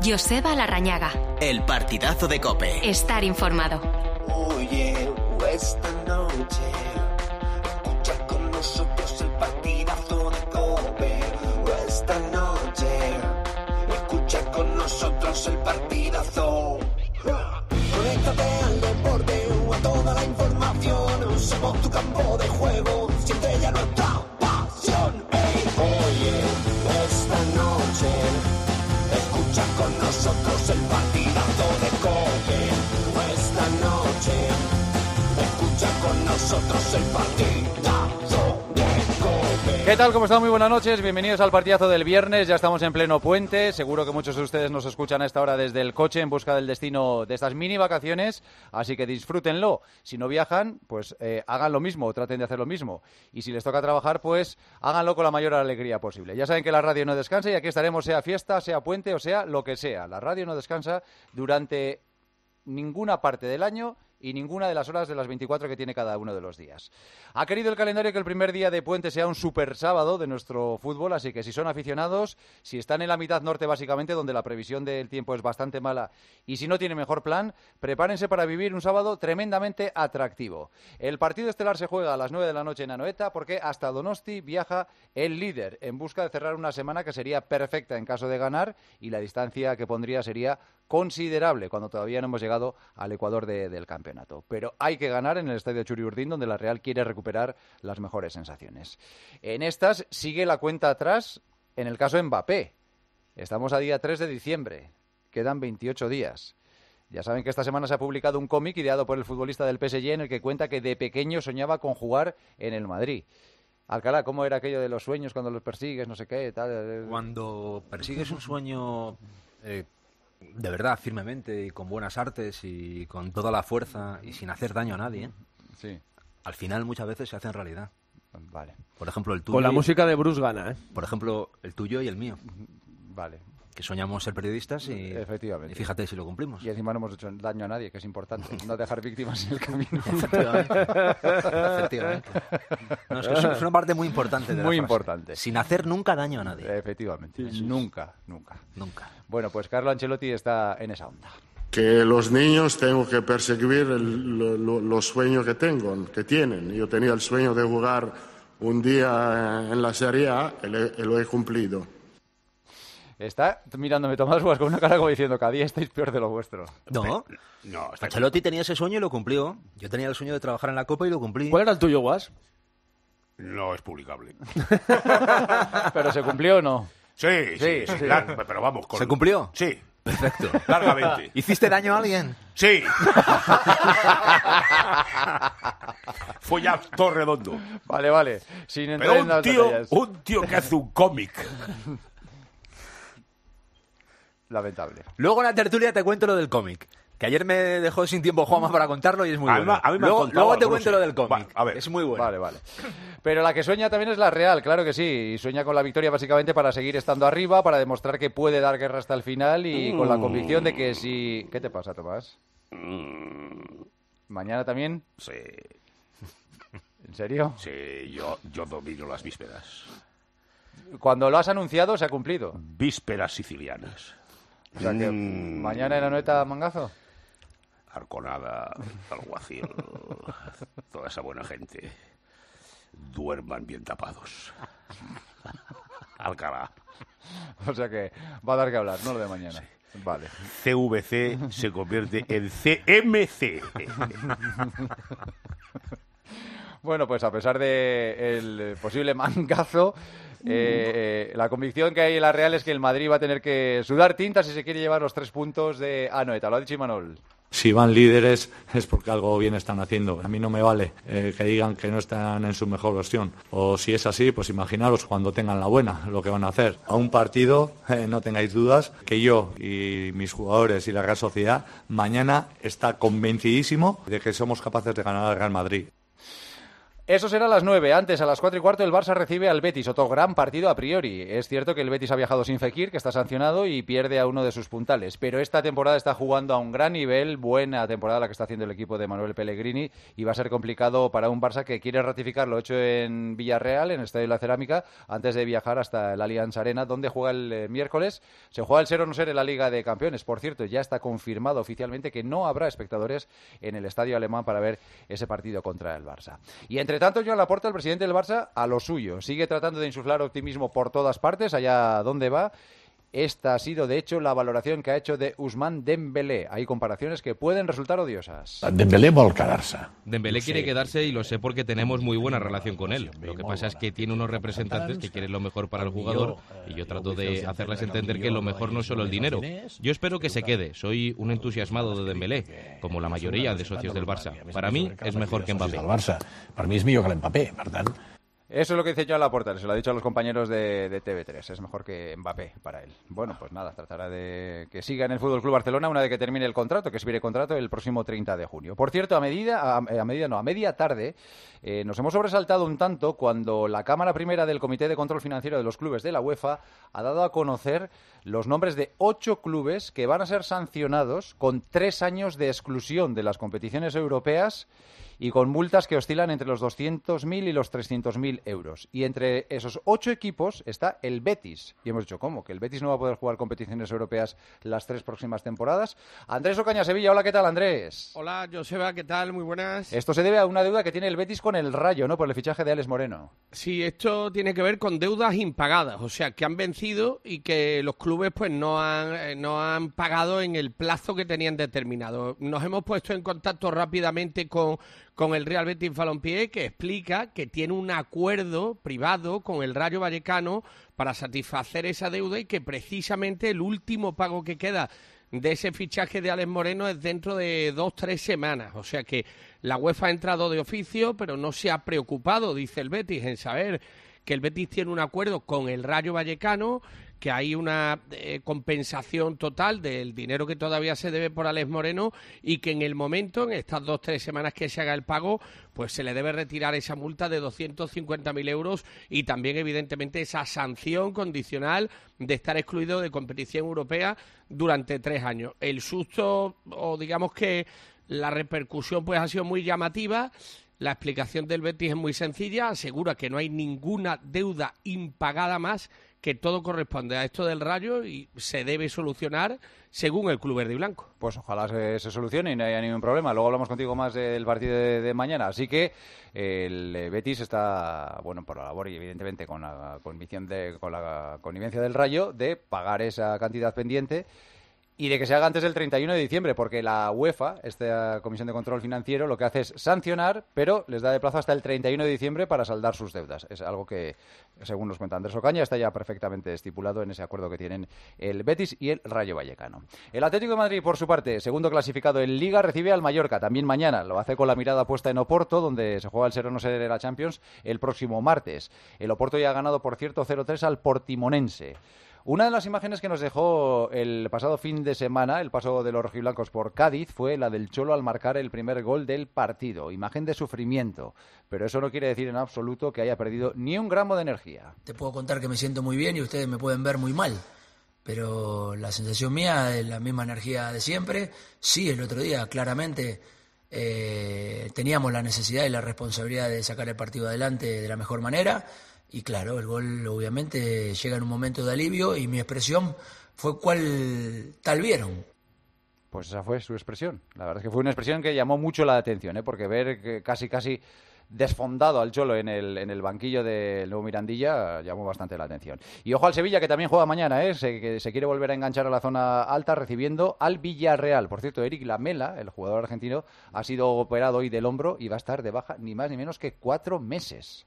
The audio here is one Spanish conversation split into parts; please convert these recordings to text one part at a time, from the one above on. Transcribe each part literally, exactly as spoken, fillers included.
Joseba Larrañaga. El partidazo de COPE. Estar informado. Oye, esta noche escucha con nosotros el partidazo de COPE. Esta noche escucha con nosotros el partidazo. Conéctate al deporte, a toda la información. Somos tu campo de juego, siente ya nuestra pasión. Hey, oye, esta noche escucha con nosotros el partidazo de COPE. Esta noche escucha con nosotros el partidazo de COPE. ¿Qué tal? ¿Cómo están? Muy buenas noches. Bienvenidos al partidazo del viernes. Ya estamos en pleno puente. Seguro que muchos de ustedes nos escuchan a esta hora desde el coche en busca del destino de estas mini vacaciones. Así que disfrútenlo. Si no viajan, pues eh, hagan lo mismo o traten de hacer lo mismo. Y si les toca trabajar, pues háganlo con la mayor alegría posible. Ya saben que la radio no descansa y aquí estaremos sea fiesta, sea puente o sea lo que sea. La radio no descansa durante ninguna parte del año y ninguna de las horas de las veinticuatro que tiene cada uno de los días. Ha querido el calendario que el primer día de puente sea un super sábado de nuestro fútbol, así que si son aficionados, si están en la mitad norte básicamente, donde la previsión del tiempo es bastante mala, y si no tienen mejor plan, prepárense para vivir un sábado tremendamente atractivo. El partido estelar se juega a las nueve de la noche en Anoeta, porque hasta Donosti viaja el líder en busca de cerrar una semana que sería perfecta en caso de ganar, y la distancia que pondría sería considerable cuando todavía no hemos llegado al ecuador de, del campeonato. Pero hay que ganar en el estadio Churiurdín, donde la Real quiere recuperar las mejores sensaciones. En estas sigue la cuenta atrás en el caso de Mbappé. Estamos a día tres de diciembre. Quedan veintiocho días. Ya saben que esta semana se ha publicado un cómic ideado por el futbolista del P S G en el que cuenta que de pequeño soñaba con jugar en el Madrid. Alcalá, ¿cómo era aquello de los sueños cuando los persigues, no sé qué, tal? Cuando persigues un sueño eh, de verdad, firmemente y con buenas artes y con toda la fuerza y sin hacer daño a nadie, sí, al final muchas veces se hacen realidad. Vale. Por ejemplo, el tuyo. Con la música de Bruce Gana, ¿eh? Por ejemplo, el tuyo y el mío. Vale. Que soñamos ser periodistas y, efectivamente, y fíjate si lo cumplimos. Y encima no hemos hecho daño a nadie, que es importante, no dejar víctimas en el camino. Efectivamente. Efectivamente. No, es que es una parte muy importante de la Muy frase. importante. Sin hacer nunca daño a nadie. Efectivamente. Sí, nunca, nunca. Nunca. Bueno, pues Carlo Ancelotti está en esa onda. Que los niños tengo que perseguir el, lo, los sueños que tengo, que tienen. Yo tenía el sueño de jugar un día en la Serie A y, le, y lo he cumplido. Está mirándome Tomás Guas con una cara como diciendo, cada día estáis peor de lo vuestro. No, no. Ancelotti tenía ese sueño y lo cumplió. Yo tenía el sueño de trabajar en la Copa y lo cumplí. ¿Cuál era el tuyo, Guas? No es publicable. ¿Pero se cumplió o no? Sí, sí, sí, sí. Claro, pero vamos. Con... ¿Se cumplió? Sí. Perfecto. Largamente. ¿Hiciste daño a alguien? Sí. Fue ya todo redondo. Vale, vale. Sin entrar pero en las un tío, batallas. un tío que hace un cómic. Lamentable. Luego en la tertulia te cuento lo del cómic. Que ayer me dejó sin tiempo Juanma para contarlo y es muy a bueno. A mí me luego contado, luego te no cuento sé. lo del cómic. Va, a ver. Es muy bueno. Vale, vale. Pero la que sueña también es la Real, claro que sí. Y sueña con la victoria básicamente para seguir estando arriba, para demostrar que puede dar guerra hasta el final y mm. con la convicción de que si... ¿Qué te pasa, Tomás? Mm. ¿Mañana también? Sí. ¿En serio? Sí, yo, yo domino las vísperas. Cuando lo has anunciado, se ha cumplido. Vísperas sicilianas. O sea que mm. mañana en la Anoeta mangazo. Arconada, Alguacil, toda esa buena gente. Duerman bien tapados. Alcalá. O sea que va a dar que hablar, no lo de mañana. Sí. Vale. C V C se convierte en C M C. Bueno, pues a pesar de el posible mangazo, eh, la convicción que hay en la Real es que el Madrid va a tener que sudar tinta si se quiere llevar los tres puntos de Anoeta. Lo ha dicho Imanol. Si van líderes es porque algo bien están haciendo. A mí no me vale eh, que digan que no están en su mejor versión. O si es así, pues imaginaros cuando tengan la buena, lo que van a hacer. A un partido, eh, no tengáis dudas, que yo y mis jugadores y la Real Sociedad mañana está convencidísimo de que somos capaces de ganar al Real Madrid. Eso será a las nueve. Antes, a las cuatro y cuarto, el Barça recibe al Betis. Otro gran partido a priori. Es cierto que el Betis ha viajado sin Fekir, que está sancionado, y pierde a uno de sus puntales. Pero esta temporada está jugando a un gran nivel. Buena temporada la que está haciendo el equipo de Manuel Pellegrini. Y va a ser complicado para un Barça que quiere ratificar lo hecho en Villarreal, en el Estadio de la Cerámica, antes de viajar hasta el Allianz Arena, donde juega el eh, miércoles. Se juega el ser o no ser en la Liga de Campeones. Por cierto, ya está confirmado oficialmente que no habrá espectadores en el estadio alemán para ver ese partido contra el Barça. Y entre Entre tanto, Joan Laporta, el presidente del Barça, a lo suyo. Sigue tratando de insuflar optimismo por todas partes, allá donde va. Esta ha sido, de hecho, la valoración que ha hecho de Ousmane Dembélé. Hay comparaciones que pueden resultar odiosas. Dembélé vol quedarse. Dembélé quiere quedarse y lo sé porque tenemos muy buena relación con él. Lo que pasa es que tiene unos representantes que quieren lo mejor para el jugador y yo trato de hacerles entender que lo mejor no es solo el dinero. Yo espero que se quede. Soy un entusiasmado de Dembélé, como la mayoría de socios del Barça. Para mí es mejor que Mbappé. Para mí es millor que Mbappé, per tant. Eso es lo que dice Joan Laporta, se lo ha dicho a los compañeros de, de T V tres, es mejor que Mbappé para él. Bueno, pues nada, tratará de que siga en el F C Barcelona una vez que termine el contrato, que expire el contrato el próximo treinta de junio. Por cierto, a medida, a, a medida no, a media tarde, eh, nos hemos sobresaltado un tanto cuando la Cámara Primera del Comité de Control Financiero de los Clubes de la UEFA ha dado a conocer los nombres de ocho clubes que van a ser sancionados con tres años de exclusión de las competiciones europeas y con multas que oscilan entre los doscientos mil y los trescientos mil euros. Y entre esos ocho equipos está el Betis. Y hemos dicho, ¿cómo? ¿Que el Betis no va a poder jugar competiciones europeas las tres próximas temporadas? Andrés Ocaña, Sevilla. Hola, ¿qué tal, Andrés? Hola, Joseba, ¿qué tal? Muy buenas. Esto se debe a una deuda que tiene el Betis con el Rayo, ¿no? Por el fichaje de Alex Moreno. Sí, esto tiene que ver con deudas impagadas, o sea, que han vencido y que los clubes pues no han, eh, no han pagado en el plazo que tenían determinado. Nos hemos puesto en contacto rápidamente con... con el Real Betis Balompié, que explica que tiene un acuerdo privado con el Rayo Vallecano para satisfacer esa deuda y que precisamente el último pago que queda de ese fichaje de Alex Moreno es dentro de dos, tres semanas. O sea que la UEFA ha entrado de oficio, pero no se ha preocupado, dice el Betis, en saber que el Betis tiene un acuerdo con el Rayo Vallecano, que hay una eh, compensación total del dinero que todavía se debe por Alex Moreno y que en el momento, en estas dos tres semanas que se haga el pago, pues se le debe retirar esa multa de doscientos cincuenta mil euros y también, evidentemente, esa sanción condicional de estar excluido de competición europea durante tres años. El susto, o digamos que la repercusión, pues ha sido muy llamativa. La explicación del Betis es muy sencilla, asegura que no hay ninguna deuda impagada más, que todo corresponde a esto del Rayo y se debe solucionar según el Club Verde y Blanco. Pues ojalá se, se solucione y no haya ningún problema. Luego hablamos contigo más del partido de, de mañana. Así que el Betis está, bueno, por la labor y evidentemente con la convicción de, con la connivencia del Rayo de pagar esa cantidad pendiente y de que se haga antes del treinta y uno de diciembre, porque la UEFA, esta Comisión de Control Financiero, lo que hace es sancionar, pero les da de plazo hasta el treinta y uno de diciembre para saldar sus deudas. Es algo que, según nos cuenta Andrés Ocaña, está ya perfectamente estipulado en ese acuerdo que tienen el Betis y el Rayo Vallecano. El Atlético de Madrid, por su parte, segundo clasificado en Liga, recibe al Mallorca, también mañana. Lo hace con la mirada puesta en Oporto, donde se juega el ser o no ser de la Champions el próximo martes. El Oporto ya ha ganado, por cierto, cero tres al Portimonense. Una de las imágenes que nos dejó el pasado fin de semana, el paso de los rojiblancos por Cádiz, fue la del Cholo al marcar el primer gol del partido. Imagen de sufrimiento, pero eso no quiere decir en absoluto que haya perdido ni un gramo de energía. Te puedo contar que me siento muy bien y ustedes me pueden ver muy mal, pero la sensación mía es la misma energía de siempre. Sí, el otro día claramente eh, teníamos la necesidad y la responsabilidad de sacar el partido adelante de la mejor manera. Y claro, el gol obviamente llega en un momento de alivio y mi expresión fue cual tal vieron. Pues esa fue su expresión. La verdad es que fue una expresión que llamó mucho la atención, ¿eh? Porque ver que casi casi desfondado al Cholo en el, en el banquillo del nuevo Mirandilla llamó bastante la atención. Y ojo al Sevilla, que también juega mañana, ¿eh? Se, que se quiere volver a enganchar a la zona alta recibiendo al Villarreal. Por cierto, Eric Lamela, el jugador argentino, ha sido operado hoy del hombro y va a estar de baja ni más ni menos que cuatro meses.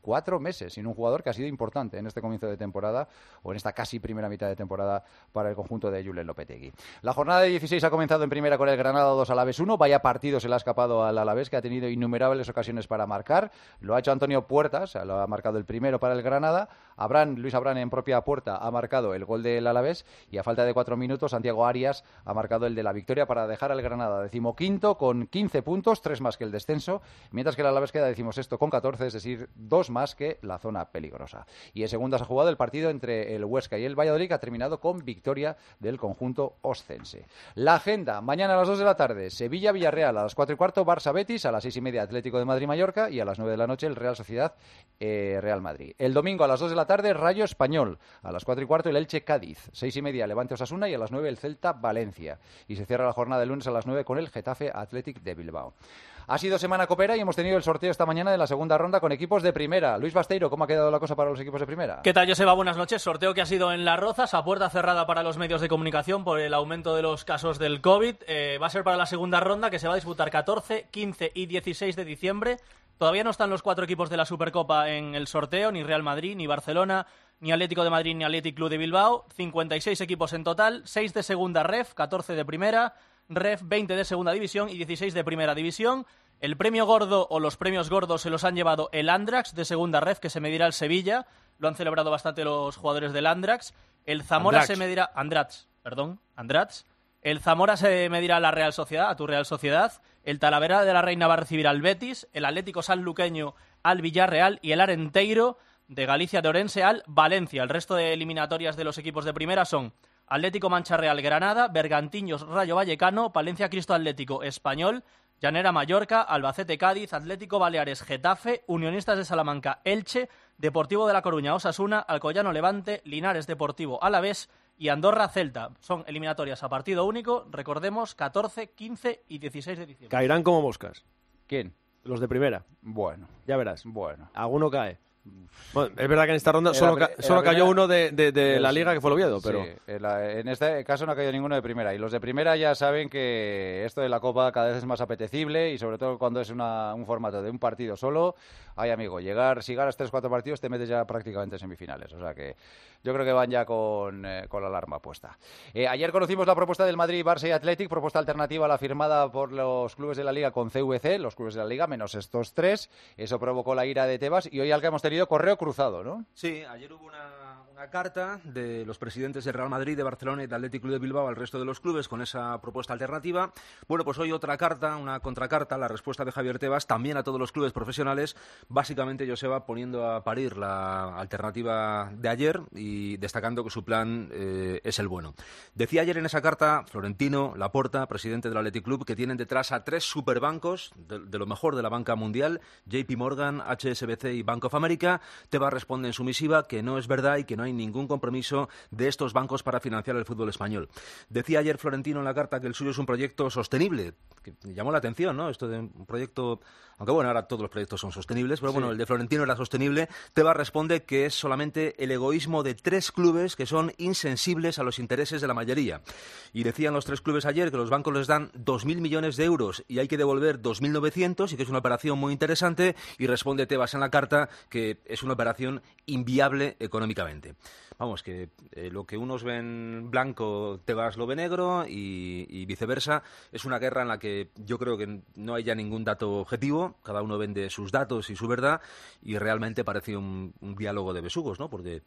cuatro meses sin un jugador que ha sido importante en este comienzo de temporada o en esta casi primera mitad de temporada para el conjunto de Julen Lopetegui. La jornada de dieciséis ha comenzado en primera con el Granada dos Alavés uno. Vaya partido se le ha escapado al Alavés, que ha tenido innumerables ocasiones para marcar. Lo ha hecho Antonio Puertas, lo ha marcado el primero para el Granada. Abrán, Luis Abrán en propia puerta ha marcado el gol del Alavés y a falta de cuatro minutos Santiago Arias ha marcado el de la victoria para dejar al Granada decimoquinto con quince puntos, tres más que el descenso, mientras que el Alavés queda decimosexto con catorce, es decir, dos más que la zona peligrosa. Y en segunda se ha jugado el partido entre el Huesca y el Valladolid, que ha terminado con victoria del conjunto oscense. La agenda, mañana a las dos de la tarde, Sevilla-Villarreal, a las cuatro y cuarto, Barça-Betis, a las seis y media, Atlético de Madrid-Mallorca, y a las nueve de la noche, el Real Sociedad-Real eh, Madrid. El domingo a las dos de la tarde, Rayo-Español, a las cuatro y cuarto, el Elche-Cádiz, seis y media, Levante-Osasuna, y a las nueve, el Celta-Valencia. Y se cierra la jornada de lunes a las nueve con el Getafe-Athletic de Bilbao. Ha sido semana copera y hemos tenido el sorteo esta mañana de la segunda ronda con equipos de primera. Luis Basteiro, ¿cómo ha quedado la cosa para los equipos de primera? ¿Qué tal, Joseba? Buenas noches. Sorteo que ha sido en Las Rozas, a puerta cerrada para los medios de comunicación por el aumento de los casos del COVID. Eh, va a ser para la segunda ronda, que se va a disputar catorce, quince y dieciséis de diciembre. Todavía no están los cuatro equipos de la Supercopa en el sorteo, ni Real Madrid, ni Barcelona, ni Atlético de Madrid, ni Athletic Club de Bilbao. cincuenta y seis equipos en total, seis de segunda ref, catorce de primera, ref veinte de segunda división y dieciséis de primera división. El premio gordo o los premios gordos se los han llevado el Andrax de segunda ref, que se medirá al Sevilla. Lo han celebrado bastante los jugadores del Andrax. El Zamora Andrax. se medirá... Andrax, perdón, Andrax. El Zamora se medirá a la Real Sociedad, a tu Real Sociedad. El Talavera de la Reina va a recibir al Betis. El Atlético Sanluqueño al Villarreal. Y el Arenteiro de Galicia de Orense al Valencia. El resto de eliminatorias de los equipos de primera son Atlético Mancha Real Granada, Bergantiños Rayo Vallecano, Palencia Cristo Atlético Español, Llanera Mallorca, Albacete Cádiz, Atlético Baleares Getafe, Unionistas de Salamanca Elche, Deportivo de La Coruña Osasuna, Alcoyano Levante, Linares Deportivo Alavés y Andorra Celta. Son eliminatorias a partido único, recordemos, catorce, quince y dieciséis de diciembre. Caerán como moscas. ¿Quién? Los de primera. Bueno. Ya verás. Bueno. Alguno cae. Bueno, es verdad que en esta ronda solo, ca solo cayó primera, uno de, de, de la Liga, que fue el Oviedo, pero... Sí, en, la, en este caso no ha caído ninguno de primera. Y los de primera ya saben que esto de la Copa cada vez es más apetecible y sobre todo cuando es una, un formato de un partido solo. Ay, amigo, llegar, si ganas tres o cuatro partidos te metes ya prácticamente en semifinales. O sea que yo creo que van ya con, eh, con la alarma puesta. Eh, ayer conocimos la propuesta del Madrid, Barça y Athletic, propuesta alternativa a la firmada por los clubes de la Liga con C V C, los clubes de la Liga, menos estos tres. Eso provocó la ira de Tebas y hoy al que hemos tenido correo cruzado, ¿no? Sí, ayer hubo una, una carta de los presidentes del Real Madrid, de Barcelona y del Athletic Club de Bilbao al resto de los clubes con esa propuesta alternativa. Bueno, pues hoy otra carta, una contracarta, la respuesta de Javier Tebas también a todos los clubes profesionales. Básicamente Joseba poniendo a parir la alternativa de ayer y destacando que su plan eh, es el bueno. Decía ayer en esa carta Florentino Laporta, presidente del Athletic Club, que tienen detrás a tres superbancos de, de lo mejor de la banca mundial, J P Morgan, H S B C y Bank of America. Tebas responde en su misiva que no es verdad y que no hay ningún compromiso de estos bancos para financiar el fútbol español. Decía ayer Florentino en la carta que el suyo es un proyecto sostenible, que llamó la atención, ¿no? Esto de un proyecto, aunque bueno, ahora todos los proyectos son sostenibles, pero sí. Bueno, el de Florentino era sostenible. Tebas responde que es solamente el egoísmo de tres clubes que son insensibles a los intereses de la mayoría. Y decían los tres clubes ayer que los bancos les dan dos mil millones de euros y hay que devolver dos mil novecientos y que es una operación muy interesante, y responde Tebas en la carta que es una operación inviable económicamente. Vamos, que eh, lo que unos ven blanco, Tebas lo ve negro y, y viceversa. Es una guerra en la que yo creo que no hay ya ningún dato objetivo, cada uno vende sus datos y su verdad, y realmente parece un, un diálogo de besugos, ¿no? Porque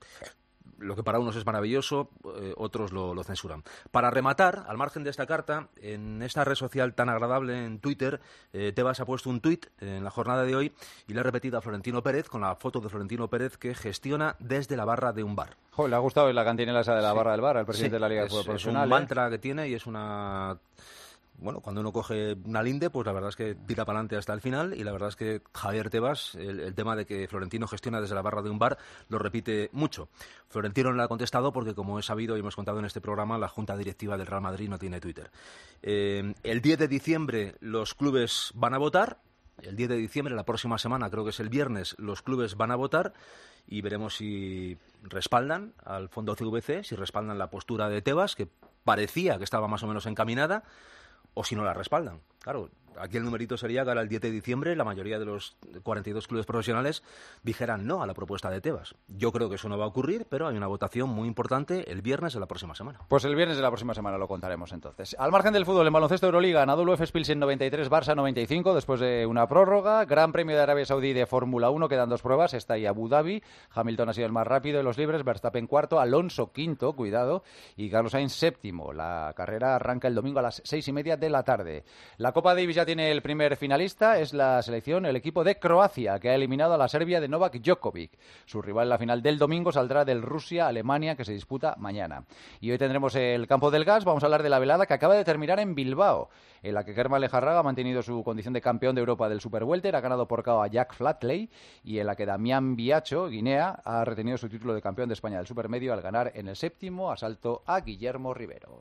lo que para unos es maravilloso, eh, otros lo, lo censuran. Para rematar, al margen de esta carta, en esta red social tan agradable, en Twitter, eh, Tebas ha puesto un tuit en la jornada de hoy y le ha repetido a Florentino Pérez con la foto de Florentino Pérez que gestiona desde la barra de un bar. Jo, le ha gustado la cantinela esa de la sí. barra del bar al presidente sí, de la Liga de Fútbol Profesional. Es un mantra ¿eh? que tiene y es una... Bueno, cuando uno coge una linde, pues la verdad es que tira para adelante hasta el final, y la verdad es que Javier Tebas, el, el tema de que Florentino gestiona desde la barra de un bar, lo repite mucho. Florentino no le ha contestado porque, como he sabido y hemos contado en este programa, la Junta Directiva del Real Madrid no tiene Twitter. Eh, el diez de diciembre los clubes van a votar. El diez de diciembre, la próxima semana, creo que es el viernes, los clubes van a votar y veremos si respaldan al fondo C V C, si respaldan la postura de Tebas, que parecía que estaba más o menos encaminada, o si no la respaldan. Claro, aquí el numerito sería que ahora el diez de diciembre la mayoría de los cuarenta y dos clubes profesionales dijeran no a la propuesta de Tebas. Yo creo que eso no va a ocurrir, pero hay una votación muy importante el viernes de la próxima semana. Pues el viernes de la próxima semana lo contaremos entonces. Al margen del fútbol, en baloncesto Euroliga, Anadolu Efes Pilsen noventa y tres, Barça noventa y cinco, después de una prórroga. Gran Premio de Arabia Saudí de Fórmula uno, quedan dos pruebas, está ahí Abu Dhabi. Hamilton ha sido el más rápido de los libres, Verstappen cuarto, Alonso quinto, cuidado, y Carlos Sainz séptimo. La carrera arranca el domingo a las seis y media de la tarde. La Copa Davis ya tiene el primer finalista, es la selección, el equipo de Croacia, que ha eliminado a la Serbia de Novak Djokovic. Su rival en la final del domingo saldrá del Rusia-Alemania, que se disputa mañana. Y hoy tendremos el campo del gas, vamos a hablar de la velada que acaba de terminar en Bilbao, en la que Kerman Lejarraga ha mantenido su condición de campeón de Europa del Super Welter, ha ganado por K O a Jack Flatley, y en la que Damián Biacho, Guinea, ha retenido su título de campeón de España del Supermedio al ganar en el séptimo asalto a Guillermo Rivero.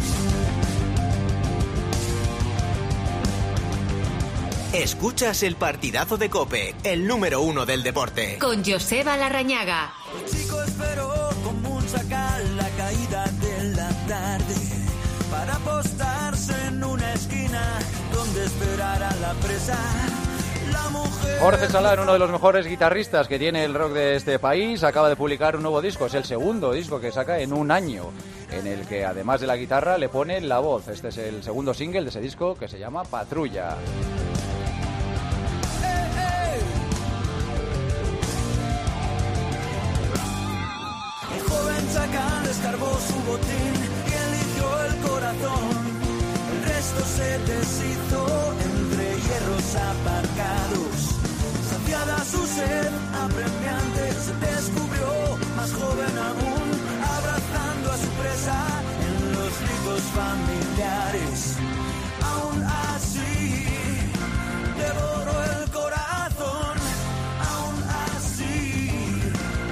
Escuchas el partidazo de COPE, el número uno del deporte. Con Joseba Larrañaga. El chico esperó con mucha cal la caída de la tarde para apostarse en una esquina donde esperara la presa. La mujer... Jorge Salán, uno de los mejores guitarristas que tiene el rock de este país, acaba de publicar un nuevo disco. Es el segundo disco que saca en un año, en el que además de la guitarra le pone la voz. Este es el segundo single de ese disco, que se llama Patrulla. El joven chacal escarbó su botín y eligió el corazón. El resto se deshizo entre hierros aparcados. Saciada su sed apremiante, se descubrió más joven aún, abrazando a su presa en los ritos familiares. Aún así, devoró el corazón. Aún así,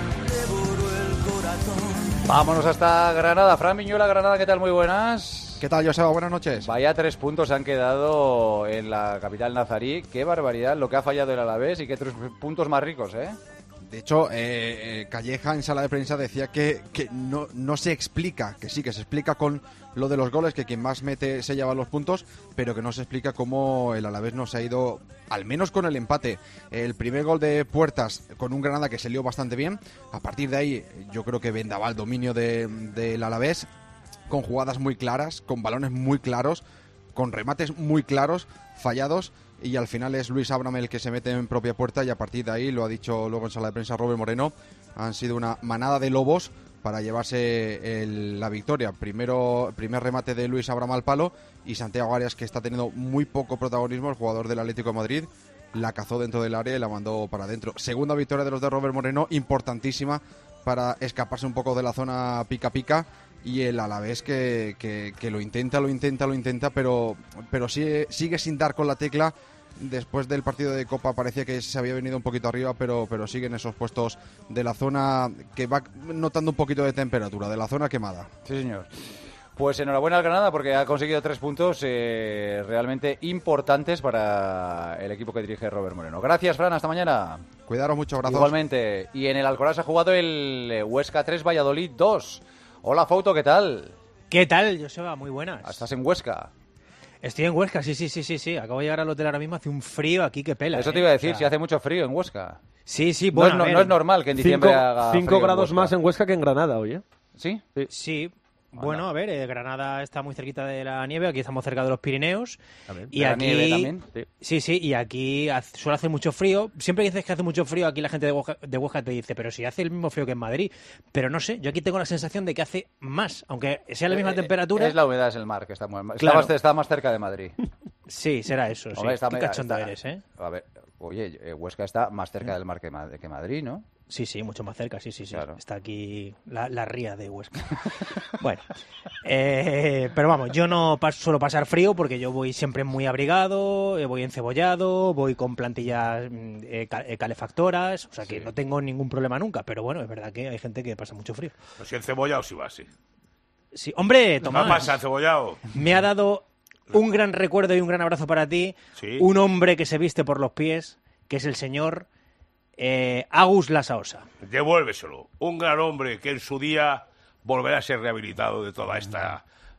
devoró el corazón. Vámonos hasta Granada. Fran Viñuela, Granada, ¿qué tal? Muy buenas. ¿Qué tal, Joseba? Buenas noches. Vaya tres puntos se han quedado en la capital nazarí. Qué barbaridad lo que ha fallado el Alavés y qué tres puntos más ricos, ¿eh? De hecho, eh, eh, Calleja en sala de prensa decía que, que no, no se explica, que sí, que se explica con lo de los goles, que quien más mete se lleva los puntos, pero que no se explica cómo el Alavés no se ha ido, al menos con el empate. El primer gol de Puertas con un Granada que se lió bastante bien. A partir de ahí, yo creo que vendaba el dominio de, del Alavés, con jugadas muy claras, con balones muy claros, con remates muy claros, fallados, y al final es Luis Abram el que se mete en propia puerta, y a partir de ahí, lo ha dicho luego en sala de prensa Robert Moreno, han sido una manada de lobos para llevarse el, la victoria. Primero, primer remate de Luis Abram al palo, y Santiago Arias, que está teniendo muy poco protagonismo, el jugador del Atlético de Madrid, la cazó dentro del área y la mandó para adentro. Segunda victoria de los de Robert Moreno, importantísima para escaparse un poco de la zona pica-pica, y el Alavés que, que, que lo intenta, lo intenta, lo intenta, pero, pero sigue, sigue sin dar con la tecla. Después del partido de Copa parecía que se había venido un poquito arriba, pero, pero siguen esos puestos de la zona que va notando un poquito de temperatura, de la zona quemada. Sí, señor. Pues enhorabuena al Granada porque ha conseguido tres puntos eh, realmente importantes para el equipo que dirige Robert Moreno. Gracias, Fran, hasta mañana. Cuidaros mucho, abrazos. Igualmente. Y en el Alcoraz ha jugado el Huesca tres, Valladolid dos. Hola, Fauto, ¿qué tal? ¿Qué tal, Joseba? Muy buenas. ¿Estás en Huesca? Estoy en Huesca, sí, sí, sí, sí, sí. Acabo de llegar al hotel ahora mismo, hace un frío aquí que pela. Eso te ¿eh? iba a decir, O sea... si hace mucho frío en Huesca. Sí, sí, bueno, no, es, no, no es normal que en diciembre cinco, haga cinco frío grados en más en Huesca que en Granada hoy, ¿eh? ¿Sí? Sí. sí. Bueno, a ver, eh, Granada está muy cerquita de la nieve, aquí estamos cerca de los Pirineos. También. Y ¿De la aquí, nieve también? Sí. sí, sí, y aquí hace, suele hacer mucho frío. Siempre que dices que hace mucho frío, aquí la gente de Huesca, de Huesca te dice, pero si hace el mismo frío que en Madrid. Pero no sé, yo aquí tengo la sensación de que hace más, aunque sea la misma eh, temperatura. Es la humedad, es el mar, que está, muy, está, Claro. más, está más cerca de Madrid. Sí, será eso, sí. Hombre, está, Qué cachondo está, eres, ¿eh? A ver, oye, eh, Huesca está más cerca del mar que, que Madrid, ¿no? Sí, sí, mucho más cerca, sí, sí, sí. Claro. Está aquí la, la ría de Huesca. Bueno, eh, pero vamos, yo no pas, suelo pasar frío porque yo voy siempre muy abrigado, eh, voy encebollado, voy con plantillas eh, calefactoras, o sea que sí. No tengo ningún problema nunca, pero bueno, es verdad que hay gente que pasa mucho frío. Pues si encebollado sí va, sí. Sí, hombre, Tomás. ¿Qué pasa, encebollado? Me ha dado un gran recuerdo y un gran abrazo para ti, sí. Un hombre que se viste por los pies, que es el señor... Eh, Agus Lasaosa. Devuélveselo. Un gran hombre que en su día volverá a ser rehabilitado de toda esta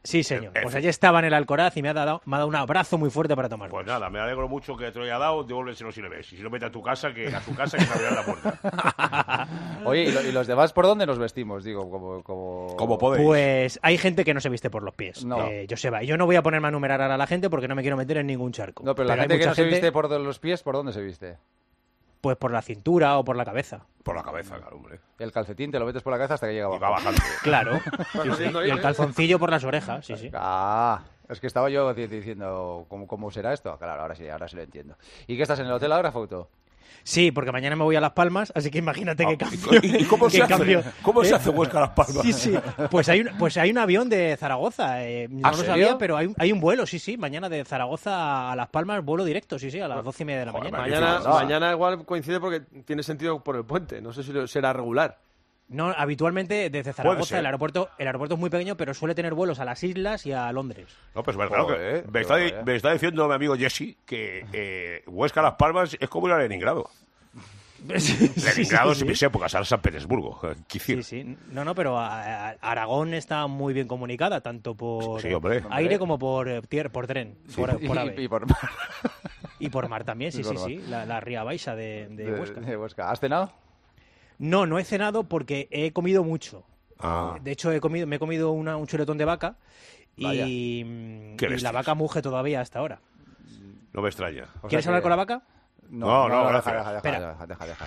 Sí, señor. Pues allí estaba en el Alcoraz y me ha dado, me ha dado un abrazo muy fuerte para tomar. Pues nada, me alegro mucho que te lo haya dado, devuélveselo si le ves. Y si no, vete a tu casa, que a su casa, que te abrirán la puerta. Oye, ¿y, lo, ¿y los demás por dónde nos vestimos? Digo, como... como... ¿Cómo podéis? Pues hay gente que no se viste por los pies, No. eh, Joseba. Yo no voy a ponerme a numerar a la gente porque no me quiero meter en ningún charco. No, pero, la hay gente que mucha no se gente, viste por los pies, ¿por dónde se viste? Pues por la cintura o por la cabeza. Por la cabeza, claro, hombre. El calcetín te lo metes por la cabeza hasta que llega abajo. Y va bajando. Claro. Sí, sí. Y el calzoncillo por las orejas, sí, sí. Ah, es que estaba yo di- diciendo, ¿cómo, ¿cómo será esto? Claro, ahora sí, ahora sí lo entiendo. ¿Y qué estás en el hotel ahora, Foto? Sí, porque mañana me voy a Las Palmas, así que imagínate Ah, qué cambio. ¿Y, y cómo qué se hace? cambio. ¿Cómo se ¿Eh? hace Huesca a Las Palmas? Sí, sí. Pues hay un, pues hay un avión de Zaragoza. Eh, no ¿Ah, lo serio? sabía, pero hay, un- hay un vuelo, sí, sí. Mañana de Zaragoza a Las Palmas, vuelo directo, sí, sí, a las doce y media de la Joder, mañana. Mañana, Magnífico. mañana igual coincide porque tiene sentido por el puente. No sé si lo- será regular. No, habitualmente desde Puede Zaragoza ser. el aeropuerto, el aeropuerto es muy pequeño, pero suele tener vuelos a las islas y a Londres. No, pues verdad, Joder, que me, está, joder. me está diciendo mi amigo Jesse que eh, Huesca Las Palmas es como ir a Leningrado. Leningrado sí, en sí. mis épocas, ahora San Petersburgo. Sí, sí. No, no, pero a- a- Aragón está muy bien comunicada, tanto por Sí, hombre. aire Hombre. como por, eh, tier- por tren, por, por ave. Y, y por... Y por mar también, sí, Y por sí, mar. sí. La, la Ría Baixa de, de de- Huesca. de Huesca. ¿Has cenado? No, no he cenado porque he comido mucho. Ah. De hecho, he comido, me he comido una- un chuletón de vaca Vaya. y, mm, Qué y la bestias. vaca muge todavía hasta ahora. No me extraña. O ¿Quieres sea hablar que- con la vaca? No, no, deja, gracias. deja, deja, Espera. deja, deja, deja.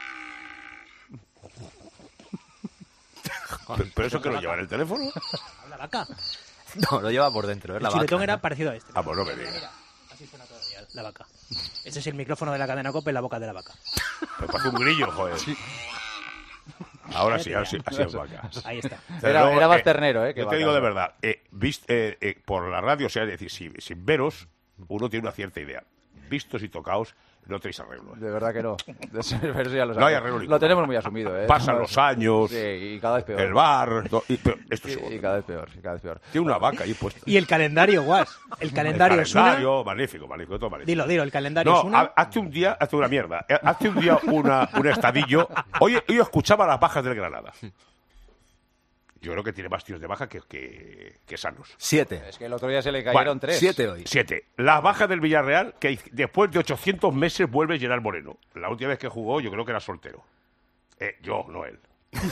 Pero, pero eso que lo lleva en el teléfono. ¿La vaca? No, lo lleva por dentro, es El la chuletón vaca. era parecido a este. Ah, pues no me digas. Así suena todavía la vaca. Ese es el micrófono de la cadena COPE en la boca de la vaca. Me parece un grillo, joder. Ahora sí, ahora sí, así es vaca. Ahí está. Pero Era- luego, era más ternero, ¿eh? que Yo te vaca, digo de ¿no? verdad, eh, vist- eh, eh, por la radio, o sea, es decir, sin, sin veros, uno tiene una cierta idea. Vistos y tocaos, no tenéis arreglo. ¿eh? De verdad que no. De eso ya lo No hay sabemos. arreglo ninguno. Lo tenemos muy asumido, ¿eh? Pasan los años, Sí, y cada vez peor. el bar, no, y- pero esto es Y, y cada vez peor, y cada vez peor. Tiene una vaca ahí puesta. Y el calendario, Guas. El calendario, el es una... calendario, magnífico, magnífico, todo magnífico. Dilo, dilo, el calendario No, es una... ha- hazte un día, hazte una mierda. Eh, Hazte un día una, un estadillo. Hoy, hoy escuchaba las bajas del Granada. Yo creo que tiene más tíos de baja que, que, que sanos. Siete. Es que el otro día se le cayeron Bueno, tres. Siete hoy. Siete. Las bajas del Villarreal, que después de ochocientos meses vuelve Gerard Moreno. La última vez que jugó, yo creo que era soltero. Eh, yo, no él.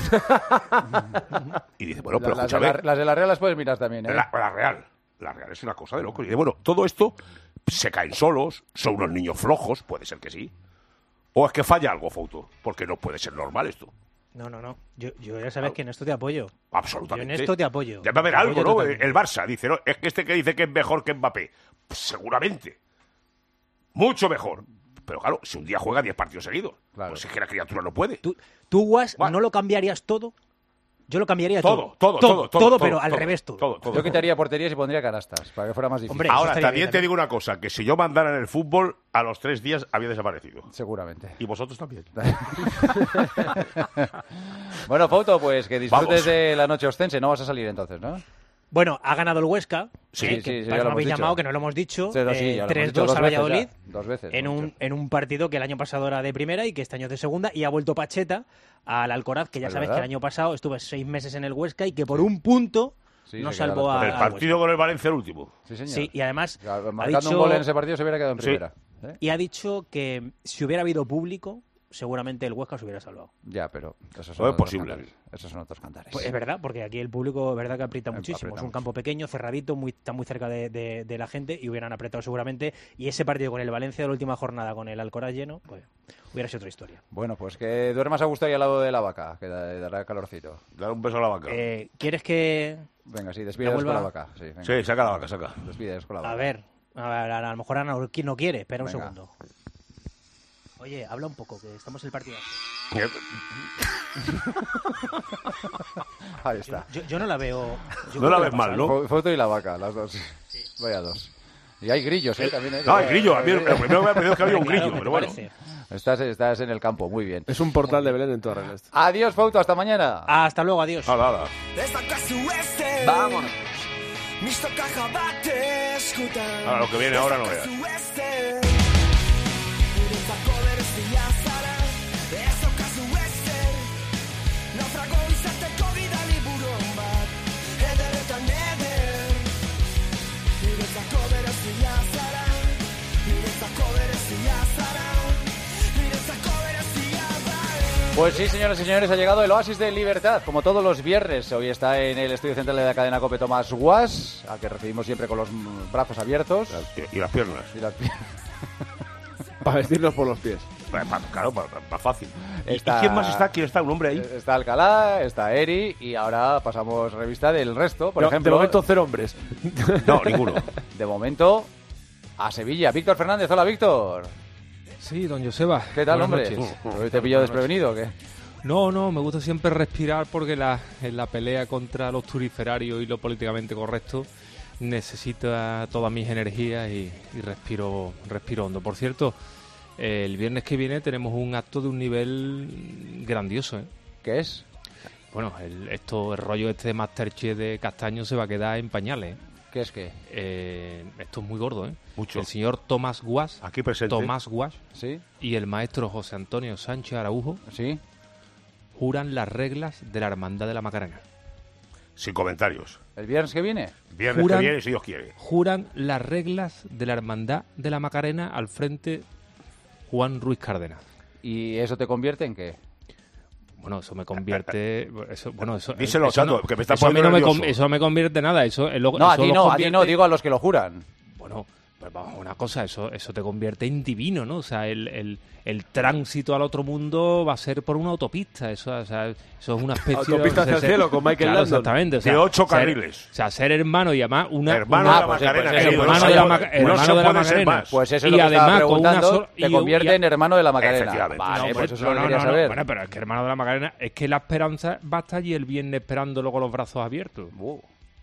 Y dice, bueno, pero las, de escúchame. la, las de la Real las puedes mirar también, ¿eh? La, la Real. La Real es una cosa de loco. Y dice, bueno, todo esto se caen solos, son unos niños flojos, puede ser que sí. O es que falla algo, Fouto, porque no puede ser normal esto. No, no, no. Yo, yo ya sabes que en esto te apoyo. Absolutamente. Yo en esto te apoyo. Debe haber Te algo, apoyo ¿no? totalmente. El Barça dice, no, es que este que dice que es mejor que Mbappé. Pues seguramente. Mucho mejor. Pero claro, si un día juega diez partidos seguidos, pues es que la criatura no puede. ¿Tú, tú Guas, no lo cambiarías todo? Yo lo cambiaría Todo, todo. todo, todo, todo, pero todo, al todo, revés todo. todo, todo. Yo quitaría porterías y pondría canastas, para que fuera más difícil. Hombre, eso Ahora, estaría también bien, te digo una cosa, que si yo mandara en el fútbol, a los tres días había desaparecido. Seguramente. Y vosotros también. Bueno, Foto, pues que disfrutes Vamos. de la noche ostense. No vas a salir entonces, ¿no? Bueno, ha ganado el Huesca. Sí, eh, sí, que sí, para ya eso lo me habéis hemos dicho. llamado, que no lo hemos dicho. Sí, no, sí, eh, ya lo hemos tres dicho dos dos al veces Valladolid. ya, dos veces, en, lo hemos un, en un partido que el año pasado era de primera y que este año es de segunda. Y ha vuelto Pacheta al Alcoraz, que ya Es sabes verdad. que el año pasado estuve seis meses en el Huesca y que por un punto Sí, no se queda salvó las a. El al partido con el Valencia, el último. Sí, señor. Sí, y además Ya, ha marcando dicho, un gol en ese partido se hubiera quedado en Sí. primera. ¿eh? y ha dicho que si hubiera habido público, seguramente el Huesca se hubiera salvado. Ya, pero esos No son es otros posible. cantares. Esos son otros cantares. Pues es verdad, porque aquí el público es verdad que aprieta Eh, muchísimo. aprieta Es un mucho. campo pequeño, cerradito, muy, está muy cerca de, de- de la gente y hubieran apretado seguramente. Y ese partido con el Valencia de la última jornada, con el Alcoraz lleno, pues hubiera sido otra historia. Bueno, pues que duermas a gusto ahí al lado de la vaca, que da- dará calorcito. Dar un beso a la vaca. Eh, ¿Quieres que...? Venga, sí, ¿Me despídenos con vuelva? la vaca. Sí, venga. Sí, saca la vaca, saca. Despídenos con la vaca. A ver, a, ver, a lo mejor Ana no no quiere. Espera un Venga. segundo. Oye, habla un poco, que estamos en el partido. Ahí está. Yo, yo no la veo... yo No creo la que ves le mal, pasa ¿no? algo. Fo- Foto y la vaca, las dos. Vaya dos. Y hay grillos, ¿eh? También, ¿eh? No, el grillo. A mí el el primero que me ha pedido que había un Claro, grillo, ¿qué pero te bueno. parece? Estás, estás en el campo, muy bien. Es un portal de Belén en toda regla. Adiós, Foto, hasta mañana. Hasta luego, adiós. Hala, hala. Ez daukazu ezer. Vámonos. Mistokaja bat eskutan. Ahora, lo que viene ahora no Ez veas. daukazu ezer. Niretzako berezia zara. Ez daukazu ezer. Naufrago izateko bidali buron bat. Eder eta neder. Pues sí, señoras y señores, ha llegado el Oasis de Libertad, como todos los viernes. Hoy está en el estudio central de la cadena COPE Tomás Guas, al que recibimos siempre con los brazos abiertos. Y las piernas. Y las piernas. Para vestirnos por los pies. Claro, más fácil. Está- ¿Y quién más está? ¿Quién está? ¿Un hombre ahí? Está Alcalá, está Eri, y ahora pasamos revista del resto. Por No, ejemplo, de momento, cero hombres. No, ninguno. De momento, a Sevilla. Víctor Fernández, hola Víctor. Sí, don Joseba. ¿Qué tal, Buenas hombre? noches. ¿Hoy te pilló desprevenido o qué? No, no, me gusta siempre respirar porque la, en la pelea contra los turiferarios y lo políticamente correcto necesito todas mis energías y, y respiro, respiro hondo. Por cierto, eh, el viernes que viene tenemos un acto de un nivel grandioso, ¿eh? ¿Qué es? Bueno, el, esto, el rollo este de Masterchef de Castaño se va a quedar en pañales, ¿eh? ¿Qué es qué? Eh, esto es muy gordo, ¿eh? Mucho. El señor Tomás Guas, Aquí presente. Tomás Guas, ¿Sí? y el maestro José Antonio Sánchez Araujo, ¿Sí? juran las reglas de la Hermandad de la Macarena. Sin comentarios. ¿El viernes que viene? Viernes Juran- que viene, si Dios quiere. Juran las reglas de la Hermandad de la Macarena al frente Juan Ruiz Cárdenas. ¿Y eso te convierte en qué? Bueno, eso me convierte... Eso, bueno, eso, Díselo, eso Sando, no- que me está eso a mí poniendo no me, con- nervioso. eso no me convierte en nada. Eso, es lo- No, a eso ti los no, a ti convierte- no, digo a los que lo juran. Bueno, pues vamos, una cosa, eso, eso te convierte en divino, ¿no? O sea, el, el, el tránsito al otro mundo va a ser por una autopista. Eso, o sea, eso es una especie Autopista de... hacia el ser- cielo con Michael claro, Landon. exactamente. O sea, De ocho ser- carriles. O sea, ser hermano y además una... Hermano una- de la Macarena, pues, querido, hermano no de se la, puede- Maca- no hermano se de la puede ser Macarena. más. Pues eso es y lo que estaba además con una preguntando, sola... te convierte en hermano de la Macarena. Efectivamente. Vale, No, pues eso no, es lo que no, quería no, saber. Bueno, pero es que hermano de la Macarena, es que la esperanza va a estar allí el viernes esperándolo con los brazos abiertos. Uh.